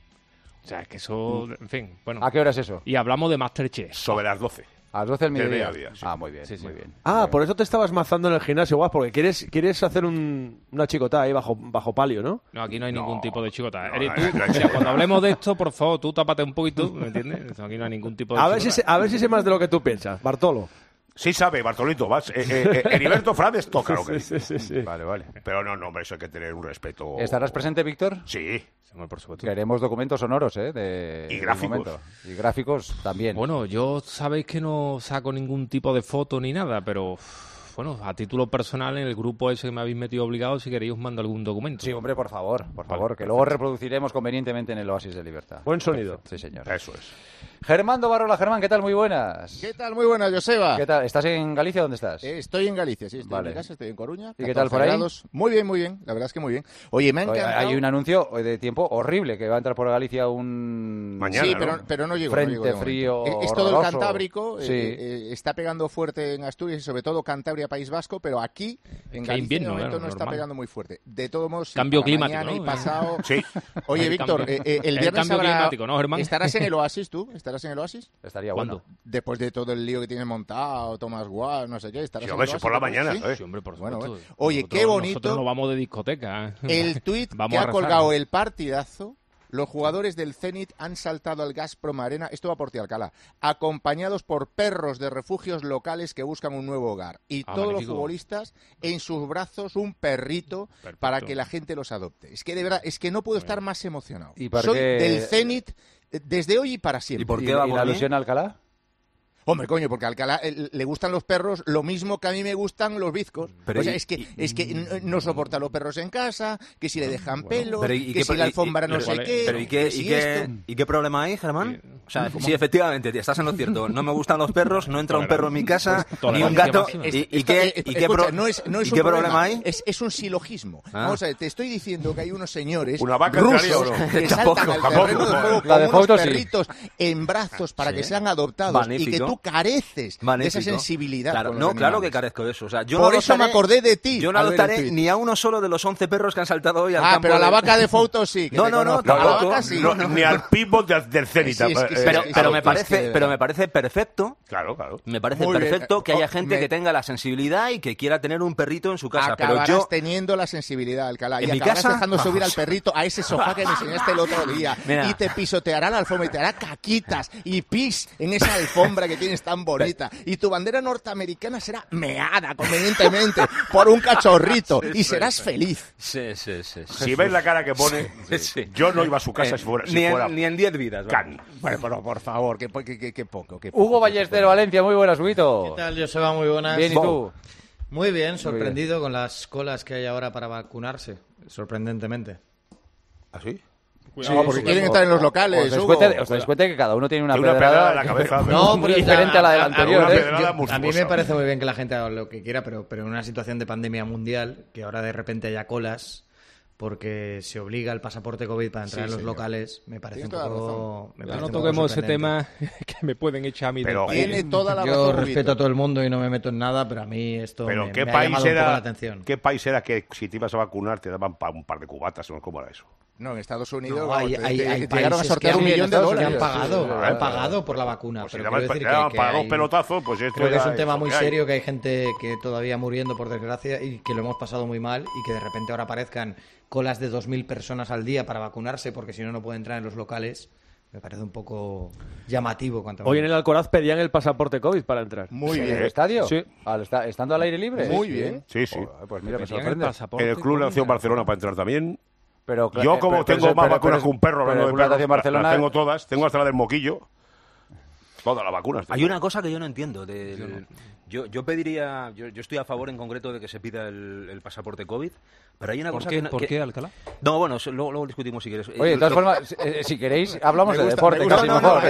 O sea, es que eso, en fin, bueno. ¿A qué hora es eso? Y hablamos de Masterchef. Sobre las doce. A las doce del Del mediodía. mediodía, sí. Ah, muy bien, Sí, sí. muy bien. Ah, por eso te estabas mazando en el gimnasio, Guas, porque quieres, quieres hacer un, una chicota ahí bajo, bajo palio, ¿no? No, aquí no hay ningún tipo de chicota. no, Eri, no, tú, no hay mira, chicota. cuando hablemos de esto, por favor, tú tápate un poquito, ¿me entiendes? Aquí no hay ningún tipo de A ver, si chicota. sé, a ver si sé más de lo que tú piensas, Bartolo. Sí sabe, Bartolito, vas. Eh, eh, eh, Heriberto Frades toca lo que Sí, dice. sí, sí, sí. Vale, vale. Pero no, no, hombre, eso hay que tener un respeto. ¿Estarás presente, Víctor? Sí. Sí, hombre, por supuesto. Queremos documentos sonoros, ¿eh? De, Y del gráficos. momento. Y gráficos también. Bueno, yo sabéis que no saco ningún tipo de foto ni nada, pero uff, bueno, a título personal en el grupo ese que me habéis metido obligado, si queréis os mando algún documento. Sí, hombre, por favor, por Vale, favor, que luego reproduciremos convenientemente en el Oasis de Libertad. Buen sonido. Sí, señor. Eso es. Germán Dovarola, Germán, ¿qué tal? Muy buenas. ¿Qué tal? Muy buenas, Joseba. ¿Qué tal? ¿Estás en Galicia o dónde estás? Eh, Estoy en Galicia, sí, estoy Vale. en mi casa, estoy en Coruña. ¿Y qué tal por catorce ahí? grados. Muy bien, muy bien, la verdad es que muy bien. Oye, me ha Oye, encantado... hay un anuncio de tiempo horrible que va a entrar por Galicia un Mañana, sí, ¿no? pero, pero no llegó. frente no llegó de frío momento. Es, es todo el horroroso. Cantábrico, eh, Sí. eh, está pegando fuerte en Asturias y sobre todo Cantabria, País Vasco, pero aquí en que Galicia invierno, de momento claro, no está normal. pegando muy fuerte. De todos modos, sí, Cambio para climático, mañana ¿no? y pasado... Sí. Oye, El Víctor, cambio- eh, eh, el el viernes cambio habrá- climático, ¿no, Germán? ¿Estarás en el Oasis tú? ¿Estarás en el Oasis? Estaría bueno. ¿Cuándo? Después de todo el lío que tienes montado, Tomás Guas, no sé qué, estarás Sí, en hombre, el si Oasis, por la ¿no? mañana, ¿Sí? ¿eh? Sí, hombre, por Bueno, supuesto. bueno. Oye, Nosotros- qué bonito. Nosotros nos vamos de discoteca. ¿eh? El tuit Vamos que a ha rezar. colgado el partidazo, los jugadores del Zenit han saltado al Gazprom Arena, esto va por ti, Alcalá, acompañados por perros de refugios locales que buscan un nuevo hogar. Y Ah, todos magnífico. los futbolistas en sus brazos un perrito Perfecto. para que la gente los adopte. Es que de verdad, es que no puedo estar más emocionado. ¿Y por Soy qué- del Zenit eh, desde hoy y para siempre. ¿Y por ¿Y, qué va y por la mí? alusión a Alcalá? Hombre, coño, porque a Alcalá eh, le gustan los perros lo mismo que a mí me gustan los bizcos. Pero o sea, y- es que, es que n- no soporta los perros en casa, que si le dejan pelos, Pero, ¿y que qué si pro- la y- alfombra y- no pero- sé qué, Pero ¿y qué, que y si qué- esto. ¿y qué problema hay, Germán? O sea, sí, efectivamente, tío, estás en lo cierto. No me gustan los perros, no entra un perro en mi casa, Pues, ni un tolerancia gato. máxima. ¿Y, y Esto- qué, eh, y qué escucha, pro- no es, no es y un qué problema hay? Es, es un silogismo. Ah. Vamos a ver, te estoy diciendo que hay unos señores ¿Una vaca rusos entraría o no? que Tampoco, saltan al tampoco. terreno de juego La con de unos fotos, sí. perritos en brazos para que sean adoptados y Magnífico. que tú careces de Magnífico. esa sensibilidad. Claro, con los no, claro que animales. carezco de eso. O sea, yo Por no eso me adoptaré- acordé de ti. Yo no al ver el adoptaré tuit. ni a uno solo de los once perros que han saltado hoy al Ah, campo. pero a la de- vaca de fotos sí. que No, te no, no, conozco. A la tampoco. vaca sí. No, ni al pitbull del, del Zenit. Sí, es que- eh, Pero, Sí, pero sí, me es parece, que de pero verdad. me parece perfecto. Claro, claro. Me parece Muy bien. perfecto que haya Oh, gente me- que tenga la sensibilidad y que quiera tener un perrito en su casa. Acabarás Pero yo, teniendo la sensibilidad, Alcalá. ¿En y mi acabarás casa? dejando subir al perrito a ese sofá que me enseñaste el otro día. Mira. Y te pisoteará la alfombra y te hará caquitas y pis en esa alfombra que tienes tan bonita. Y tu bandera norteamericana será meada convenientemente por un cachorrito. Y serás feliz. Sí, sí, sí. Si ves la cara que pone, Sí. yo no iba a su casa si fuera, si ni, fuera en, ni en diez vidas. vamos. Cani. Bueno, pero por favor, que, que, que- que poco. Que poco. Hugo Ballester, Valencia, muy buenas, Huguito. ¿Qué tal, Joseba? Muy buenas. Bien, ¿y tú? Muy bien, sorprendido bien. con las colas que hay ahora para vacunarse, sorprendentemente. ¿Ah, sí? Sí, no, porque quieren estar en los locales. Os dais cuenta que cada uno tiene una, una pedrada en la cabeza. No, muy diferente a la del anterior. ¿eh? Yo, a mí me parece muy bien que la gente haga lo que quiera, pero, pero en una situación de pandemia mundial, que ahora de repente haya colas, porque se obliga el pasaporte COVID para entrar sí, en los señor. locales, me parece un poco... Me parece no toquemos ese tema que me pueden echar a mí pero del país. Tiene toda la Yo respeto a todo el mundo y no me meto en nada, pero a mí esto pero me, ¿qué me país ha llamado era, un poco la atención. ¿Qué país era que si te ibas a vacunar te daban un par de cubatas? ¿Cómo era eso? No, en Estados Unidos no, hay, hay, hay llegaron a sortear un millón de dólares. Han pagado, sí, han pagado por la vacuna. Pues pero si quiero decir que, que, para que dos pelotazos, pues esto creo que es un tema muy que serio, que hay gente que todavía muriendo por desgracia y que lo hemos pasado muy mal y que de repente ahora aparezcan colas de dos mil personas al día para vacunarse porque si no, no puede entrar en los locales. Me parece un poco llamativo. Cuanto Hoy en el Alcoraz pedían el pasaporte COVID para entrar. Muy bien. ¿En el estadio? Sí. ¿Al esta ¿Estando al aire libre? Muy bien. Sí, sí. Oh, pues mira, me sorprende. sorprende. En el Club Nación Barcelona para entrar también. Pero, yo como pero, tengo pero, más pero, vacunas pero, que un perro, pero, de pero, perros, Barcelona... las tengo todas, tengo hasta la del moquillo, todas las vacunas. Hay una cosa que yo no entiendo. Del... Yo, yo pediría, yo, yo estoy a favor en concreto de que se pida el, el pasaporte COVID, pero hay una ¿Por cosa qué, que... ¿Por que... qué, Alcalá? No, bueno, luego, luego discutimos si quieres. Oye, de todas formas, eh, si queréis, hablamos gusta, de deporte, gusta, casi no, mejor.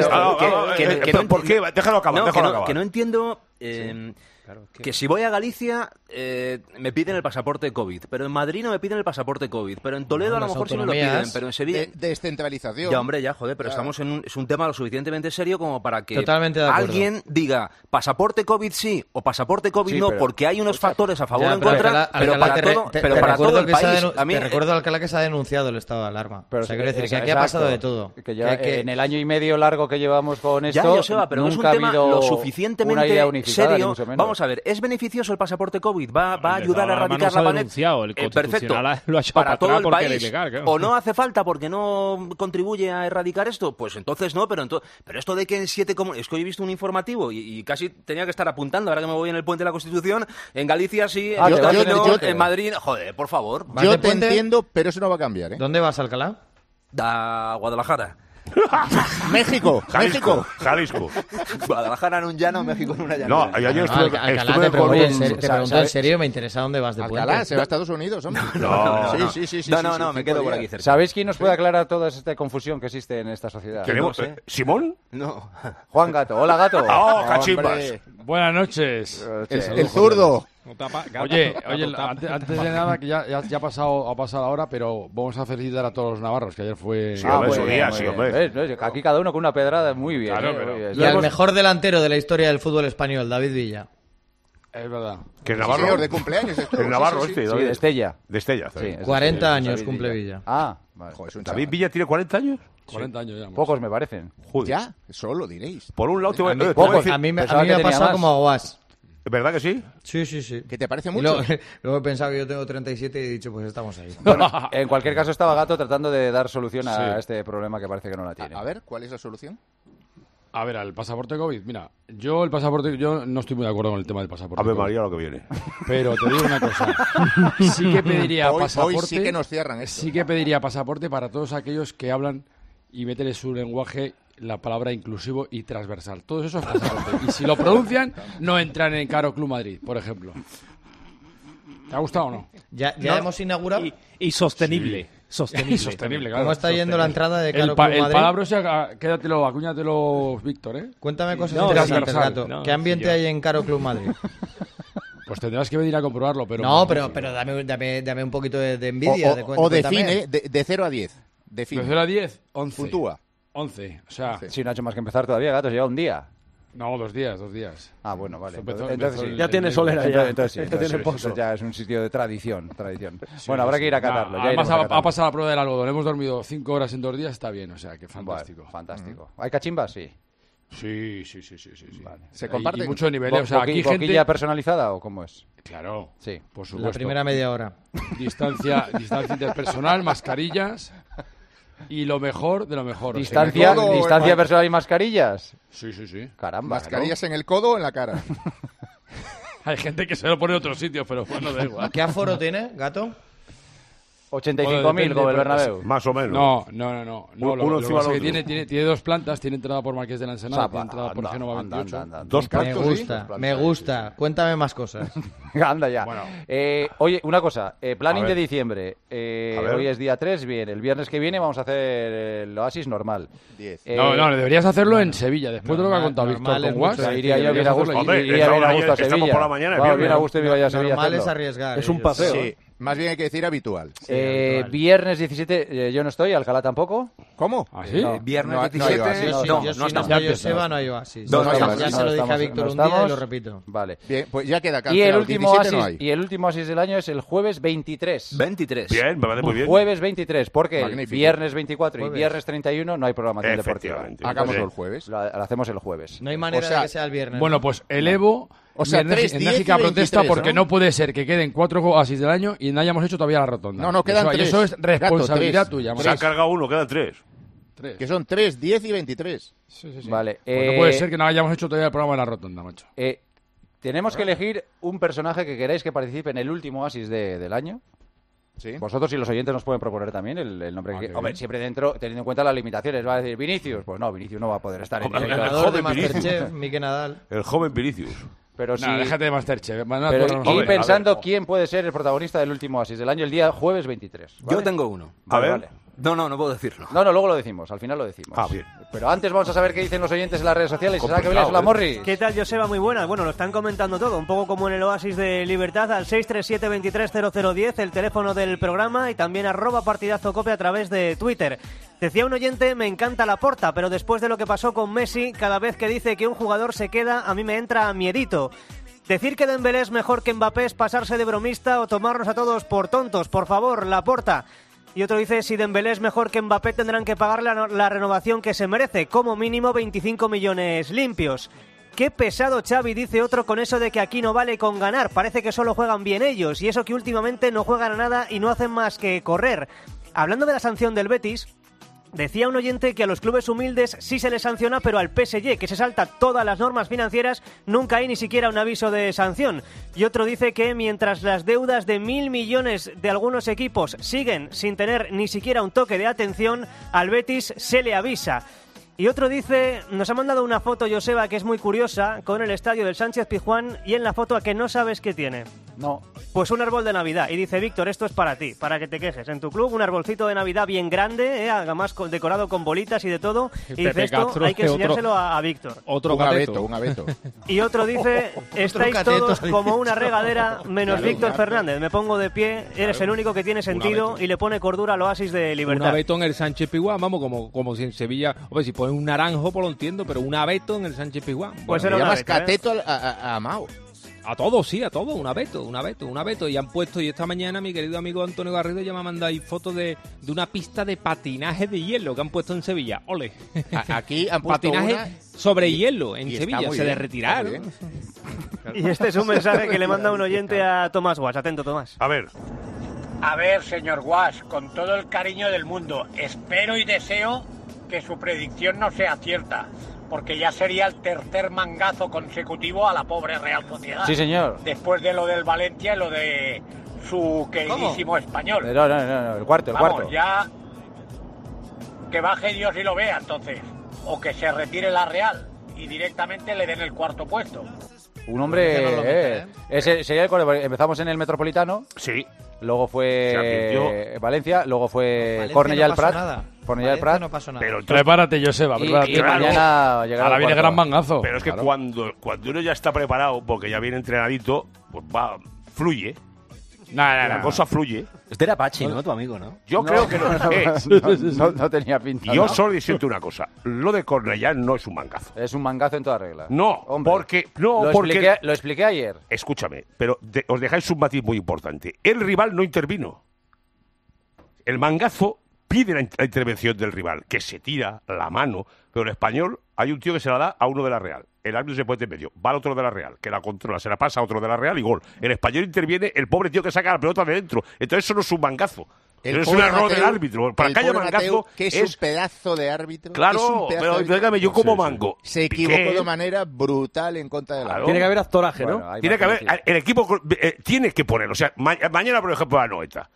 no, ¿Por qué? Déjalo acabar, no, déjalo que no, acabar. Que no entiendo... Eh, sí. Claro, ¿qué? Que si voy a Galicia eh, me piden el pasaporte COVID, pero en Madrid no me piden el pasaporte COVID, pero en Toledo no, a lo mejor sí me lo piden, pero en Sevilla... De, descentralización. Ya, hombre, ya, joder, pero claro. estamos en un, es un tema lo suficientemente serio como para que Totalmente de acuerdo. alguien diga pasaporte COVID sí o pasaporte COVID sí, no, pero, porque hay unos o sea, factores a favor o Ya, en pero contra, Alcalá, pero Alcalá, para te, todo, te, pero te para recuerdo todo el que se ha país. denu- A mí, te recuerdo, Alcalá, que se ha denunciado el estado de alarma. Pero o sea, es, quiero decir es, que aquí exacto, ha pasado de todo. Que ya, que, que... en el año y medio largo que llevamos con esto, ya, Joseba, pero nunca es un ha tema habido lo una suficientemente idea unificada, serio. ni mucho menos. Vamos a ver, ¿es beneficioso el pasaporte COVID? ¿Va, va a El ayudar a Estado de erradicar Alarma la no se ha pandemia? denunciado, el Eh, perfecto. Constitucional lo ha echado Para para todo atrás el porque era país. ilegal, claro. ¿O no hace falta porque no contribuye a erradicar esto? Pues entonces no, pero ento- pero esto de que en siete comunidades... Es que hoy he visto un informativo y, y casi tenía que estar apuntando, ahora que me voy en el Puente de la Constitución, en Galicia sí, en, Ah, Yo- yo- no, yo- en Madrid... Joder, por favor. ¿Vas Yo de te puente? entiendo, pero eso no va a cambiar, ¿eh? ¿Dónde vas, Alcalá? Da Guadalajara. México, Jalisco, México. Jalisco. Guadalajara en un llano, México en una No, llanura. ayer No, estuve, Alcalá, estuve te, con pregunto, un- en serio, te pregunto en ¿sabes? serio, me interesa dónde vas de puente. Alcalá, se va a Estados Unidos, hombre. No, sí, no. sí, sí, sí. No, sí, no, sí, no, sí, me quedo cinco por días. aquí cerca. ¿Sabéis quién nos puede aclarar toda esta confusión que existe en esta sociedad? Queremos- no sé. eh, ¿Simón? No. Juan Gato. Hola, Gato. ¡Oh, cachimbas! Hombre, Buenas noches. el, el zurdo. Oye, oye, antes, antes de nada, que ya, ya, ya ha pasado ha pasado la hora, pero vamos a felicitar a todos los navarros, que ayer fue... Sí, hombre, muy su bien, día, muy sí, bien. hombre. ¿Ves? ¿Ves? Aquí cada uno con una pedrada, muy bien. Claro, ¿eh? pero- Muy bien. Y al mejor delantero de la historia del fútbol español, David Villa. Es verdad. ¿Que el Sí, Navarro? señor, de cumpleaños estuvo, El Navarro sí, sí, este, sí. Sí, de Estella. De Estella. Sí, es cuarenta de- años David cumple Villa. Ah, vale. Joder, es un ¿David chaval. Villa tiene cuarenta años? cuarenta años ya. Pocos me parecen. Joder. Ya, eso lo diréis. Por un lado te voy, A mí, eh, te voy a pocos, decir- a mí me, a pensaba mí que me ha tenía pasado más. como aguas. ¿Verdad que sí? Sí, sí, sí. ¿Que te parece Y mucho? luego, luego he pensado que yo tengo treinta y siete y he dicho, pues estamos ahí. Bueno, en cualquier caso estaba Gato tratando de dar solución a Sí. este problema que parece que no la tiene. A ver, ¿cuál es la solución? A ver, al pasaporte COVID. Mira, yo el pasaporte, yo no estoy muy de acuerdo con el tema del pasaporte Ave COVID. María lo que viene. Pero te digo una cosa. Sí que pediría Hoy, pasaporte. hoy sí que nos cierran esto. Sí que pediría pasaporte para todos aquellos que hablan y meten en su lenguaje la palabra inclusivo y transversal. Todos esos pasaporte. Y si lo pronuncian, no entran en Caro Club Madrid, por ejemplo. ¿Te ha gustado o no? Ya, ya No. hemos inaugurado. Y- Y sostenible. Sostenible. Y sostenible, claro. ¿Cómo está yendo la entrada de Caro El, pa- Club el Madrid? palabra, o sea, quédatelo, acuñatelo, Víctor, ¿eh? Cuéntame cosas No, interesantes, transversal. Gato. No, ¿Qué ambiente sí, yo. hay en Caro Club Madrid? Pues tendrás que venir a comprobarlo, pero... no, pero, pero dame, dame, dame un poquito de, de envidia. O, de o- cu- o cuéntame. define, de, de cero a diez. Define. De cero a diez, once. Puntúa. once, o sea... Si no ha hecho más que empezar todavía, Gato, lleva un día. No, dos días, dos días. Ah, bueno, vale. Empezó- Entonces, entonces empezó sí. el- Ya tiene solera Entonces- ya. Entonces, sí, Ya entonces tiene sí, pozo. entonces ya es un sitio de tradición, tradición. Sí, bueno, habrá sí. que ir a Nah, catarlo. ya además iremos a ha, catarlo. ha pasado la prueba del algodón. Hemos dormido cinco horas en dos días, está bien, o sea, que fantástico. Bueno, fantástico. ¿Hay cachimbas? Sí. Sí, sí, sí, sí, sí. sí. ¿Se Hay- comparten? Y mucho nivel, Bo- o sea, boqui- aquí ¿Boquilla gente... personalizada o cómo es? Claro, Sí. por supuesto. La primera media hora. Distancia, distancia interpersonal, mascarillas y lo mejor de lo mejor. o sea, ¿Distancia, todo, distancia eh, personal y mascarillas? Sí, sí, sí. Caramba. ¿Mascarillas en el codo o en la cara? Hay gente que se lo pone en otros sitios, pero bueno, da igual. ¿Qué aforo tiene, Gato? ochenta y cinco mil como el Bernabéu. Más o menos. No, no, no. no. no Uno lo, lo encima que pasa del es que otro. tiene, tiene, tiene dos plantas, tiene entrada por Marqués de la Ensenada, Sapa, tiene entrada por anda, Génova anda, veintiocho. anda, anda. Dos Me plantas. gusta, me gusta. Cuéntame más cosas. Anda ya. Eh, oye, una cosa. Eh, planning A ver. de diciembre. Eh, A ver. hoy es día tres, bien. El viernes que viene vamos a hacer el Oasis normal. diez. Eh, No, no, deberías hacerlo en Sevilla, después de lo que ha contado normal Víctor es con Guas. mucho Iría yo bien a deberías gusto. hacerlo Hombre, Iría esa bien a hora gusto a ya estamos Sevilla. por la mañana, es Vamos, viernes. bien a gusto y me vaya a Sevilla. Normal es hacerlo. arriesgar. Es un ellos. paseo. Sí, más bien hay que decir habitual. Eh, habitual. viernes diecisiete, eh, yo no estoy, Alcalá tampoco. ¿Cómo? ¿Ah, sí? No. Viernes No, no hay diecisiete. oasis. Yo sí, no, yo sí, no no estamos. Ya estoy empezamos. Joseba, no hay oasis. No, no hay ya oasis. ya se lo No dije a estamos- Víctor no un día y estamos. lo repito. Vale. Bien, pues ya queda Y cancelado. el último diecisiete oasis, no hay. y el último oasis del año es el jueves veintitrés. veintitrés. Bien, me parece muy bien. Jueves veintitrés, porque Magnífico. viernes veinticuatro y Jueves. viernes treinta y uno no hay programación deportiva. Efectivamente. Hagámoslo el Sí. jueves. Lo, lo hacemos el jueves. No hay manera O sea, de que sea el viernes. Bueno, pues elevo O sea, mi tres, enérgi- diez enérgica y protesta veintitrés, porque ¿no? no puede ser que queden cuatro oasis del año y no hayamos hecho todavía la rotonda. No, no, quedan eso, y tres. eso es responsabilidad Gato, tres. tuya. Se ha Max. cargado uno, quedan tres. Tres. Que son tres, diez y veintitrés. Sí, sí, sí. Vale. Pues eh, no puede ser que no hayamos hecho todavía el programa de la rotonda, macho. eh, tenemos que elegir un personaje que queráis que participe en el último oasis de- del año. Sí. Vosotros y los oyentes nos pueden proponer también el, el nombre Ah, que... qué Hombre, bien. siempre dentro, teniendo en cuenta las limitaciones. Va a decir Vinicius. Pues no, Vinicius no va a poder estar en Hombre, el directo. el ganador de joven Vinicius. Masterchef, Mikel Nadal. El joven Vinicius. Pero sí... No, déjate de Masterchef. van a Pero correr- y Hombre, a pensando ver. quién puede ser el protagonista del último oasis del año, el día jueves veintitrés. Yo ¿vale? tengo uno. A Vale, ver. vale. No, no, no puedo decirlo. No, no, luego lo decimos, al final lo decimos. Ah, bien. Pero antes vamos a saber qué dicen los oyentes en las redes sociales. ¿Será que Complicado, Viles la ¿eh? Morris? ¿Qué tal, Joseba? Muy buenas. Bueno, lo están comentando todo, un poco como en el Oasis de Libertad, al seis tres siete, veintitrés cero cero diez, el teléfono del programa, y también arroba partidazo cope a través de Twitter. Decía un oyente, me encanta Laporta, pero después de lo que pasó con Messi, cada vez que dice que un jugador se queda, a mí me entra miedito. Decir que Dembélé es mejor que Mbappé es pasarse de bromista o tomarnos a todos por tontos. Por favor, Laporta. Y otro dice, si Dembélé es mejor que Mbappé tendrán que pagar la, la renovación que se merece, como mínimo veinticinco millones limpios. Qué pesado Xavi, dice otro, con eso de que aquí no vale con ganar, parece que solo juegan bien ellos, y eso que últimamente no juegan a nada y no hacen más que correr. Hablando de la sanción del Betis, decía un oyente que a los clubes humildes sí se les sanciona, pero al P S G, que se salta todas las normas financieras, nunca hay ni siquiera un aviso de sanción. Y otro dice que mientras las deudas de mil millones de algunos equipos siguen sin tener ni siquiera un toque de atención, al Betis se le avisa. Y otro dice, nos ha mandado una foto, Joseba, que es muy curiosa, con el estadio del Sánchez Pizjuán, y en la foto a que no sabes qué tiene. No. Pues un árbol de Navidad. Y dice, Víctor, esto es para ti, para que te quejes. En tu club, un arbolcito de Navidad bien grande, ¿eh? Además con- decorado con bolitas y de todo. Y Pepe dice, esto Castro hay que es otro- enseñárselo a, a Víctor. Otro Un cateto. abeto, un abeto. Y otro dice, estáis cateto, todos dice. como una regadera, menos Claro, Víctor un Fernández. Me pongo de pie, eres el único que tiene sentido abeto. y le pone cordura al Oasis de Un Libertad. abeto en el Sánchez Pizjuán, vamos, como, como si en Sevilla. Hombre, si ponen un naranjo, pues lo entiendo, pero un abeto en el Sánchez Pizjuán. Pues Bueno, era Le un llamas abeto, ¿eh? cateto a, a, a Mao. a todos, sí, a todos, un abeto, un abeto, un abeto. Y han puesto, y esta mañana mi querido amigo Antonio Garrido ya me ha mandado ahí fotos de, de una pista de patinaje de hielo que han puesto en Sevilla. Ole. A- aquí han puesto patinaje una sobre y- hielo en y está Sevilla, muy se bien, derretirá. está muy ¿no? Y este es un mensaje que le manda un oyente a Tomás Guas. Atento, Tomás. A ver, A ver, señor Guas, con todo el cariño del mundo, espero y deseo que su predicción no sea cierta, porque ya sería el tercer mangazo consecutivo a la pobre Real Sociedad. Sí, señor. Después de lo del Valencia y lo de su queridísimo español. No, no, no, no, el cuarto, el Vamos, cuarto. ya que baje Dios y lo vea, entonces. O que se retire la Real y directamente le den el cuarto puesto. Un hombre... Que no lo meta, eh, ¿eh? ese sería el cuarto. Empezamos en el Metropolitano. Sí. Luego Se fue arrepintió. Valencia, luego fue Valencia Cornellà no al pasó Prat. nada. Cornellà al Valencia Prat. no pasó nada. pero Prepárate, Joseba, Y, prepárate. y mañana llegará Ahora el viene cuarto. gran mangazo. pero es que Claro. cuando, cuando uno ya está preparado, porque ya viene entrenadito, pues va, fluye. No, no, La no. cosa fluye. Es de Apache, ¿no? Tu amigo, ¿no? Yo No, creo que no. no, Eh, no, no tenía pinta. yo ¿no? solo diciendo una cosa. Lo de Cornellà no es un mangazo. Es un mangazo en toda regla. No, Hombre, porque... No, lo, porque... expliqué, lo expliqué ayer. Escúchame, pero de- os dejáis un matiz muy importante. El rival no intervino. El mangazo pide la, in- la intervención del rival, que se tira la mano, pero el español, hay un tío que se la da a uno de la Real. El árbitro se pone en medio, va al otro de la Real, que la controla, se la pasa a otro de la Real y gol. El español interviene, el pobre tío que saca la pelota de dentro. Entonces eso no es un mangazo. El Eso es un pobre error del Mateu- árbitro. Para el que haya pobre mangazo Mateu, que es, es... un pedazo de árbitro. Claro, es un pedazo pero de árbitro. dígame, yo como Sí, sí. mango. Se equivocó de manera brutal en contra de la Claro. Tiene que haber actoraje, ¿no? Bueno, hay Tiene más que haber, decir. el equipo eh, tiene que poner, o sea, ma- mañana, por ejemplo, a Noeta.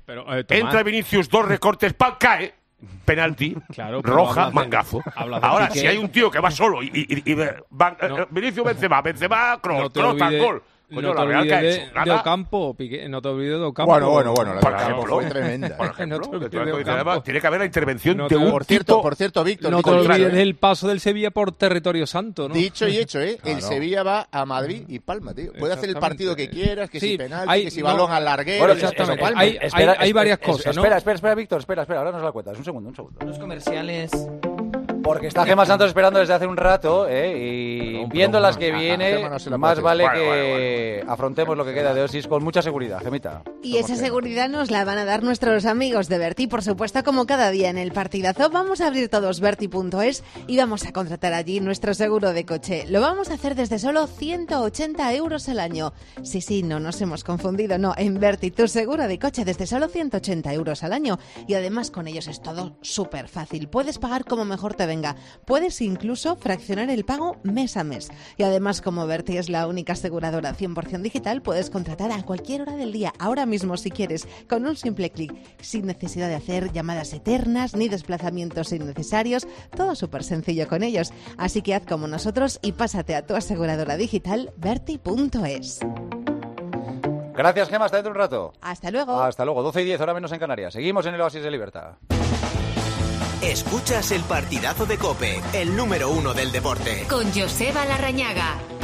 Pero, eh, Tomás. Entra Vinicius, dos recortes, pal, cae. Penalti, Claro, pero roja, hablas de- mangazo. hablas de Ahora, Piqué. si hay un tío que va solo y, y, y, y va, No. eh, Vinicius Benzema, Benzema, cross, No te cross, olvides- gol. Coño, no te la Real que ha olvides hecho de, nada. de Ocampo, Piqué, no te olvides de Ocampo. Bueno, bueno, bueno, la Por de Ocampo ejemplo, fue tremenda. Por ejemplo, No te que olvides tú- de tú dices, Ocampo. además, tiene que haber la intervención No de te- un Por cierto, tipo- por cierto, Víctor, No te dicho, olvides ¿eh? del paso del Sevilla por territorio santo, ¿no? Dicho y hecho, ¿eh? El Claro. Sevilla va a Madrid y palma, tío. Puede hacer el partido que quieras, que Sí, si penalti, hay- que si no. balón al larguero, Bueno, que si exactamente. eso palma. Hay- hay- hay varias es- cosas, ¿no? Espera, espera, espera, Víctor, espera, espera, ahora nos la cuentas. Un segundo, un segundo. Los comerciales. Porque está Gemma Santos esperando desde hace un rato, ¿eh? Y Perdón, viendo perdón, las que a- a viene, Gemma no se la más puede vale decir. que Bueno, bueno, afrontemos lo que queda de Osis con mucha seguridad, Gemita. Y esa seguridad nos la van a dar nuestros amigos de Berti, por supuesto, como cada día en el partidazo. Vamos a abrir todos berti punto es y vamos a contratar allí nuestro seguro de coche. Lo vamos a hacer desde solo ciento ochenta euros al año. Sí, sí, no nos hemos confundido, no. En Berti, tu seguro de coche desde solo ciento ochenta euros al año. Y además con ellos es todo súper fácil. Puedes pagar como mejor te venga. Puedes incluso fraccionar el pago mes a mes. Y además, como Berti es la única aseguradora cien por ciento digital, puedes contratar a cualquier hora del día, ahora mismo si quieres, con un simple clic, sin necesidad de hacer llamadas eternas ni desplazamientos innecesarios, todo súper sencillo con ellos. Así que haz como nosotros y pásate a tu aseguradora digital berti punto es. Gracias, Gemma, hasta dentro de un rato. Hasta luego. Hasta luego, doce y diez, hora menos en Canarias. Seguimos en el Oasis de Libertad. Escuchas el partidazo de COPE, el número uno del deporte. Con Joseba Larrañaga.